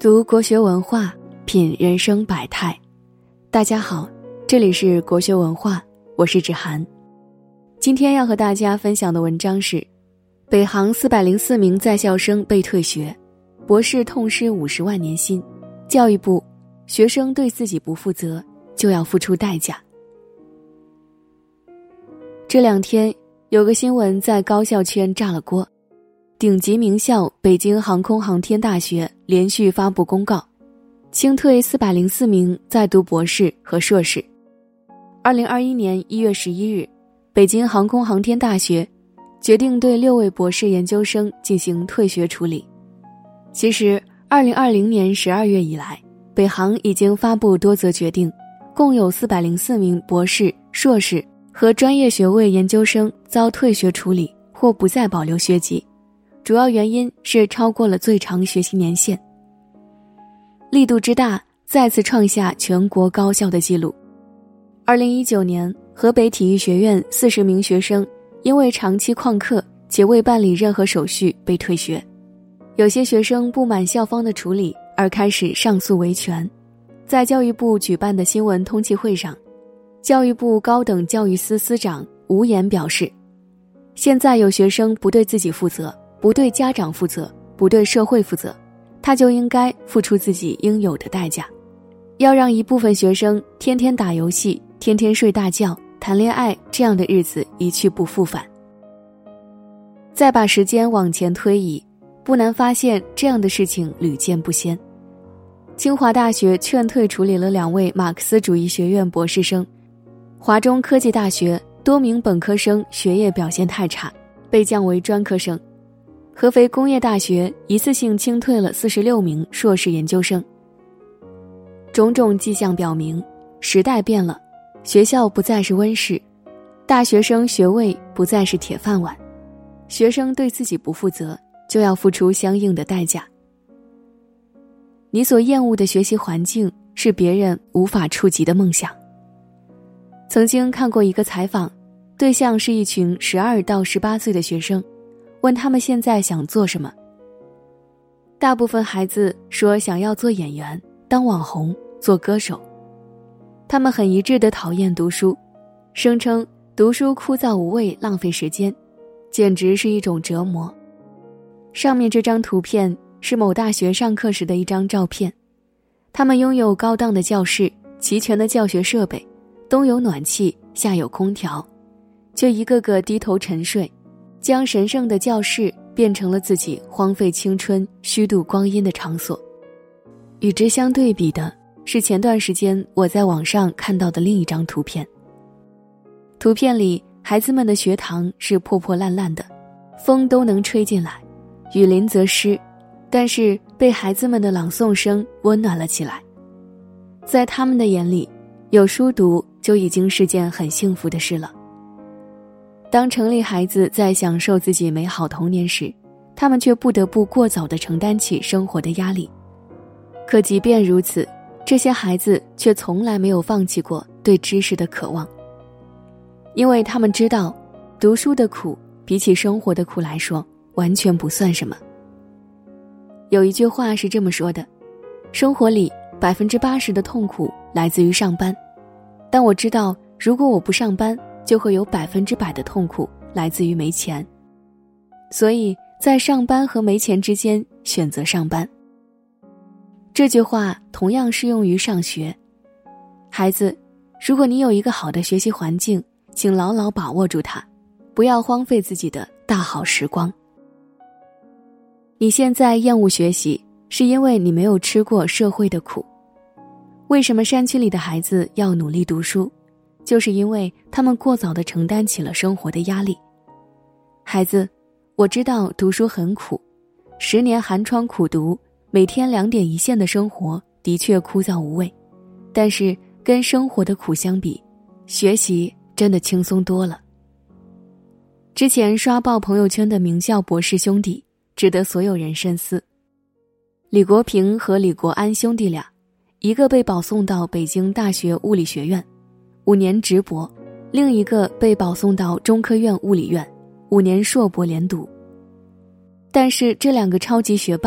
读国学文化，品人生百态。大家好，这里是国学文化，我是芷涵。今天要和大家分享的文章是北航404名在校生被退学，博士痛失50万年薪，教育部，学生对自己不负责就要付出代价。这两天有个新闻在高校圈炸了锅，顶级名校北京航空航天大学连续发布公告，清退404名在读博士和硕士。2021年1月11日，北京航空航天大学决定对6位博士研究生进行退学处理。其实2020年12月以来，北航已经发布多则决定，共有404名博士、硕士和专业学位研究生遭退学处理或不再保留学籍，主要原因是超过了最长学习年限。力度之大，再次创下全国高校的纪录。2019年，河北体育学院40名学生因为长期旷课且未办理任何手续被退学。有些学生不满校方的处理而开始上诉维权。在教育部举办的新闻通气会上，教育部高等教育司司长吴岩表示，现在有学生不对自己负责，不对家长负责，不对社会负责，他就应该付出自己应有的代价。要让一部分学生天天打游戏，天天睡大觉，谈恋爱，这样的日子一去不复返。再把时间往前推移，不难发现这样的事情屡见不鲜。清华大学劝退处理了2位马克思主义学院博士生，华中科技大学多名本科生学业表现太差，被降为专科生。合肥工业大学一次性清退了46名硕士研究生。种种迹象表明，时代变了，学校不再是温室，大学生学位不再是铁饭碗，学生对自己不负责，就要付出相应的代价。你所厌恶的学习环境，是别人无法触及的梦想。曾经看过一个采访，对象是一群12到18岁的学生，问他们现在想做什么。大部分孩子说想要做演员、当网红、做歌手。他们很一致地讨厌读书，声称读书枯燥无味，浪费时间，简直是一种折磨。上面这张图片是某大学上课时的一张照片，他们拥有高档的教室、齐全的教学设备，东有暖气，下有空调，却一个个低头沉睡，将神圣的教室变成了自己荒废青春、虚度光阴的场所。与之相对比的是前段时间我在网上看到的另一张图片。图片里孩子们的学堂是破破烂烂的，风都能吹进来，雨淋则湿，但是被孩子们的朗诵声温暖了起来。在他们的眼里，有书读就已经是件很幸福的事了。当城里孩子在享受自己美好童年时，他们却不得不过早地承担起生活的压力。可即便如此，这些孩子却从来没有放弃过对知识的渴望，因为他们知道，读书的苦比起生活的苦来说，完全不算什么。有一句话是这么说的，生活里80%的痛苦来自于上班，但我知道，如果我不上班，就会有100%的痛苦来自于没钱。所以在上班和没钱之间选择上班。这句话同样适用于上学。孩子，如果你有一个好的学习环境，请牢牢把握住它，不要荒废自己的大好时光。你现在厌恶学习，是因为你没有吃过社会的苦。为什么山区里的孩子要努力读书？就是因为他们过早地承担起了生活的压力。孩子，我知道读书很苦，10年寒窗苦读，每天2点一线的生活的确枯燥无味，但是跟生活的苦相比，学习真的轻松多了。之前刷爆朋友圈的名校博士兄弟，值得所有人深思。李国平和李国安兄弟俩，一个被保送到北京大学物理学院5年直博，另一个被保送到中科院物理院5年硕博连读。但是这2个超级学霸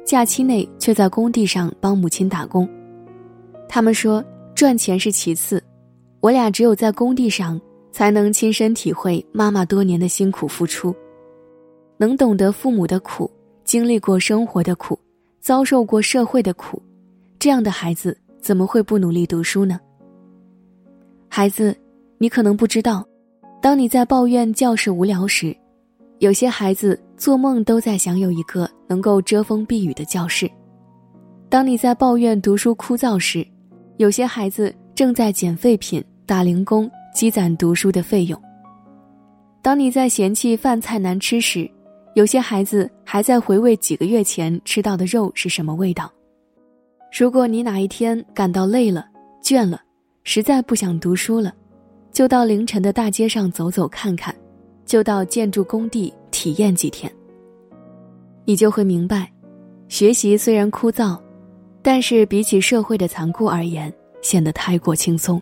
假期内却在工地上帮母亲打工。他们说，赚钱是其次，我俩只有在工地上才能亲身体会妈妈多年的辛苦付出，能懂得父母的苦，经历过生活的苦，遭受过社会的苦，这样的孩子怎么会不努力读书呢？孩子，你可能不知道，当你在抱怨教室无聊时，有些孩子做梦都在想有一个能够遮风避雨的教室。当你在抱怨读书枯燥时，有些孩子正在捡废品、打零工，积攒读书的费用。当你在嫌弃饭菜难吃时，有些孩子还在回味几个月前吃到的肉是什么味道。如果你哪一天感到累了、倦了，实在不想读书了，就到凌晨的大街上走走看看，就到建筑工地体验几天。你就会明白，学习虽然枯燥，但是比起社会的残酷而言，显得太过轻松。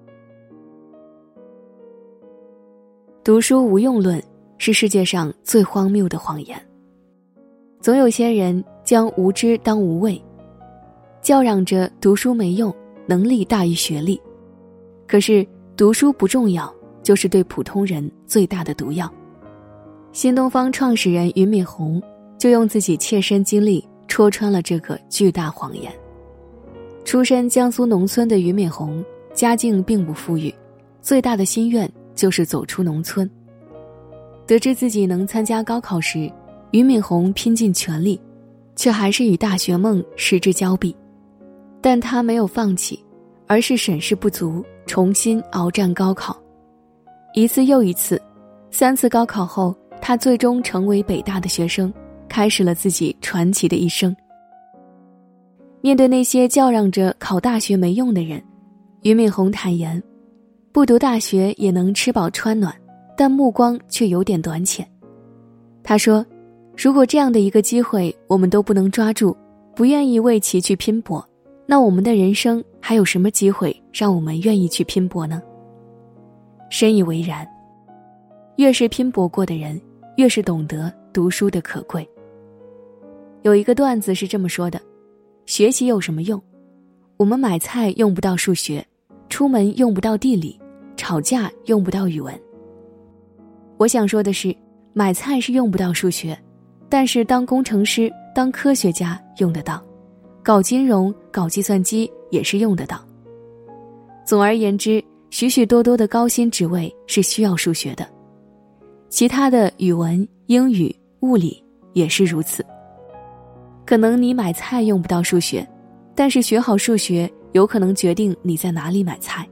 读书无用论是世界上最荒谬的谎言。总有些人将无知当无畏，叫嚷着读书没用，能力大于学历。可是读书不重要，就是对普通人最大的毒药。新东方创始人俞敏洪就用自己切身经历戳穿了这个巨大谎言。出身江苏农村的俞敏洪，家境并不富裕，最大的心愿就是走出农村。得知自己能参加高考时，俞敏洪拼尽全力，却还是与大学梦失之交臂。但他没有放弃，而是审视不足，重新鏖战高考。一次又一次，3次高考后，他最终成为北大的学生，开始了自己传奇的一生。面对那些叫嚷着考大学没用的人，俞敏洪坦言，不读大学也能吃饱穿暖，但目光却有点短浅。他说，如果这样的一个机会我们都不能抓住，不愿意为其去拼搏，那我们的人生还有什么机会让我们愿意去拼搏呢？深以为然，越是拼搏过的人，越是懂得读书的可贵。有一个段子是这么说的，学习有什么用？我们买菜用不到数学，出门用不到地理，吵架用不到语文。我想说的是，买菜是用不到数学，但是当工程师、当科学家用得到，搞金融、搞计算机也是用得到。总而言之，许许多多的高薪职位是需要数学的，其他的语文、英语、物理也是如此。可能你买菜用不到数学，但是学好数学有可能决定你在哪里买菜。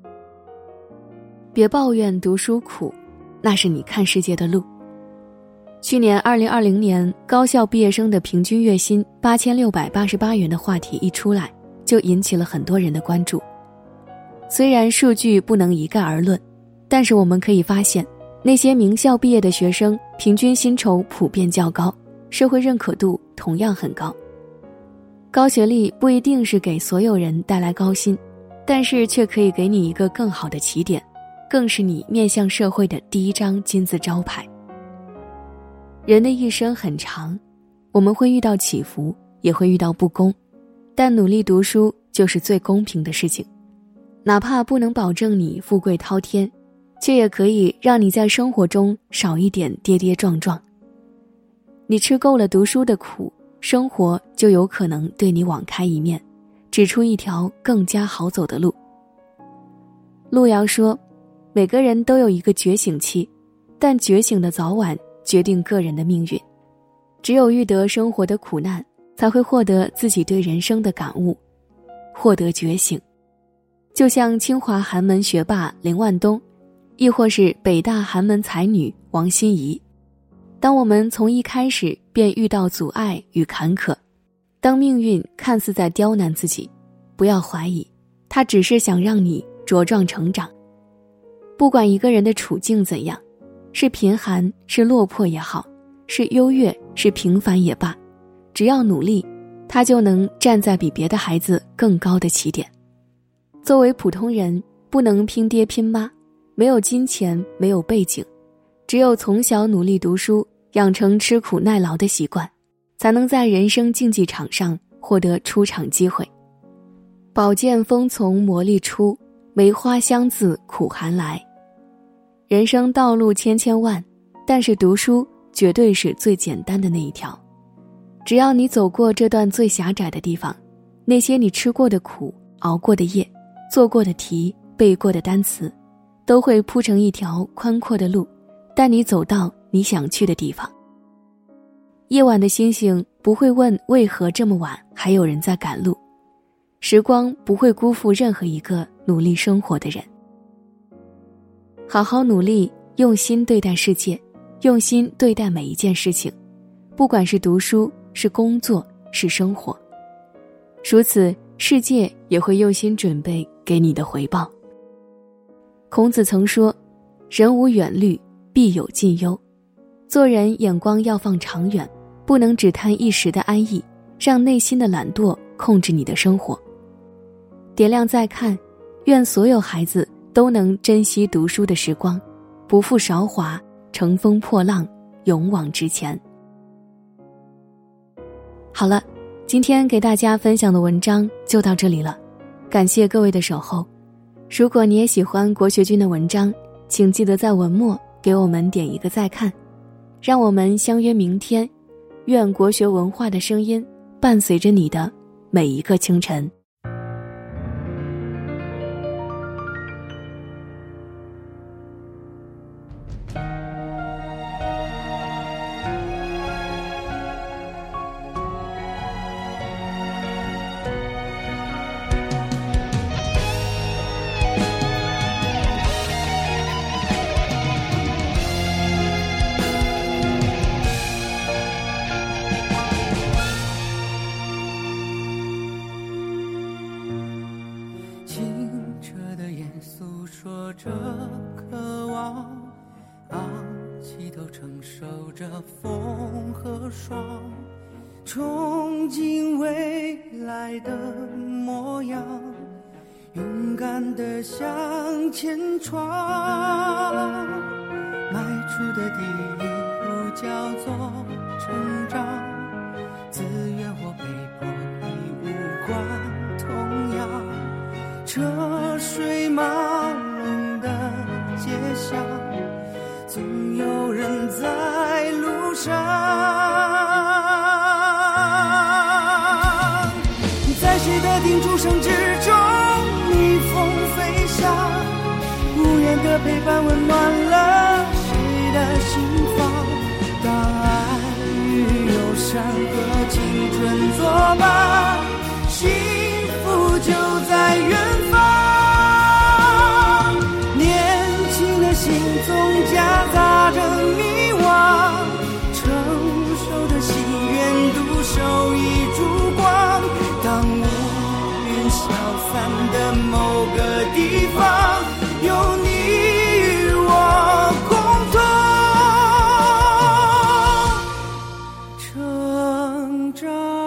别抱怨读书苦，那是你看世界的路。去年2020年高校毕业生的平均月薪8688元的话题一出来，就引起了很多人的关注。虽然数据不能一概而论，但是我们可以发现，那些名校毕业的学生平均薪酬普遍较高，社会认可度同样很高。高学历不一定是给所有人带来高薪，但是却可以给你一个更好的起点，更是你面向社会的第一张金字招牌。人的一生很长，我们会遇到起伏，也会遇到不公，但努力读书就是最公平的事情。哪怕不能保证你富贵滔天，却也可以让你在生活中少一点跌跌撞撞。你吃够了读书的苦，生活就有可能对你网开一面，指出一条更加好走的路。路遥说，每个人都有一个觉醒期，但觉醒的早晚决定个人的命运。只有遇得生活的苦难，才会获得自己对人生的感悟，获得觉醒。就像清华寒门学霸林万东，亦或是北大寒门才女王心怡。当我们从一开始便遇到阻碍与坎坷，当命运看似在刁难自己，不要怀疑，它只是想让你茁壮成长。不管一个人的处境怎样，是贫寒是落魄也好，是优越是平凡也罢，只要努力，他就能站在比别的孩子更高的起点。作为普通人，不能拼爹拼妈，没有金钱，没有背景，只有从小努力读书，养成吃苦耐劳的习惯， 才能在人生竞技场上获得出场机会。宝剑锋从磨砺出，梅花香自苦寒来。人生道路千千万，但是读书绝对是最简单的那一条。只要你走过这段最狭窄的地方，那些你吃过的苦，熬过的夜，做过的题，背过的单词，都会铺成一条宽阔的路，带你走到你想去的地方。夜晚的星星不会问为何这么晚还有人在赶路，时光不会辜负任何一个努力生活的人。好好努力，用心对待世界，用心对待每一件事情，不管是读书，是工作，是生活，如此世界也会用心准备给你的回报。孔子曾说，人无远虑，必有近忧。做人眼光要放长远，不能只贪一时的安逸，让内心的懒惰控制你的生活。点亮再看，愿所有孩子都能珍惜读书的时光，不负韶华，乘风破浪，勇往直前。好了，今天给大家分享的文章就到这里了，感谢各位的守候。如果你也喜欢国学君的文章，请记得在文末给我们点一个再看。让我们相约明天，愿国学文化的声音伴随着你的每一个清晨。 说着渴望，起头承受着风和霜，憧憬未来的模样，勇敢地向前闯。迈出的第一步叫做成长，自愿或被迫已无关痛痒。车水马龙的街巷，总有人在路上。在谁的叮嘱声之中，逆风飞翔，无言的陪伴温暖了谁的心房。当爱与忧伤和青春作伴，幸福就在远方。心总夹杂着迷惘，成熟的心愿独守一烛光。当乌云消散的某个地方，有你与我共同成长。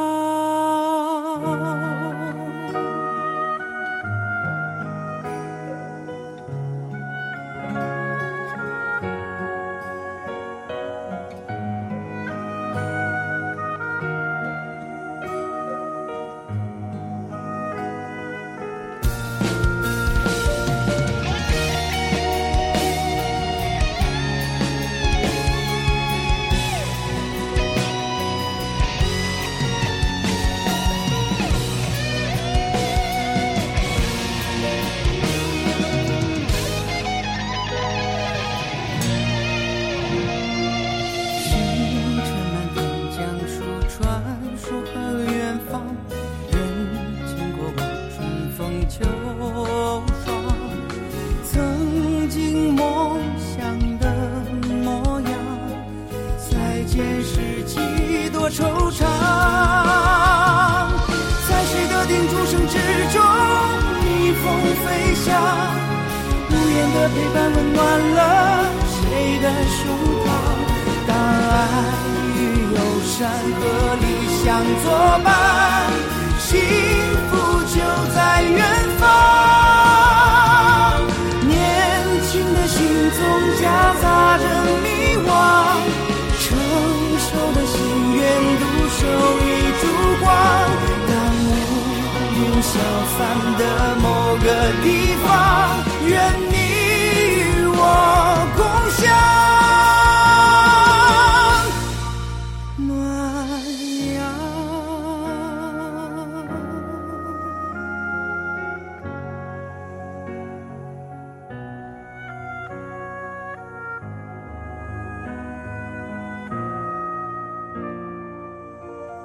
秋霜，曾经梦想的模样，再见时几多惆怅。在谁的叮嘱声之中，逆风飞翔，无言的陪伴温暖了谁的胸膛。当爱与忧伤和理想作伴，幸福就在远方。年轻的心总夹杂着迷惘，成熟的心愿手一烛光，当乌云消散的某个地方，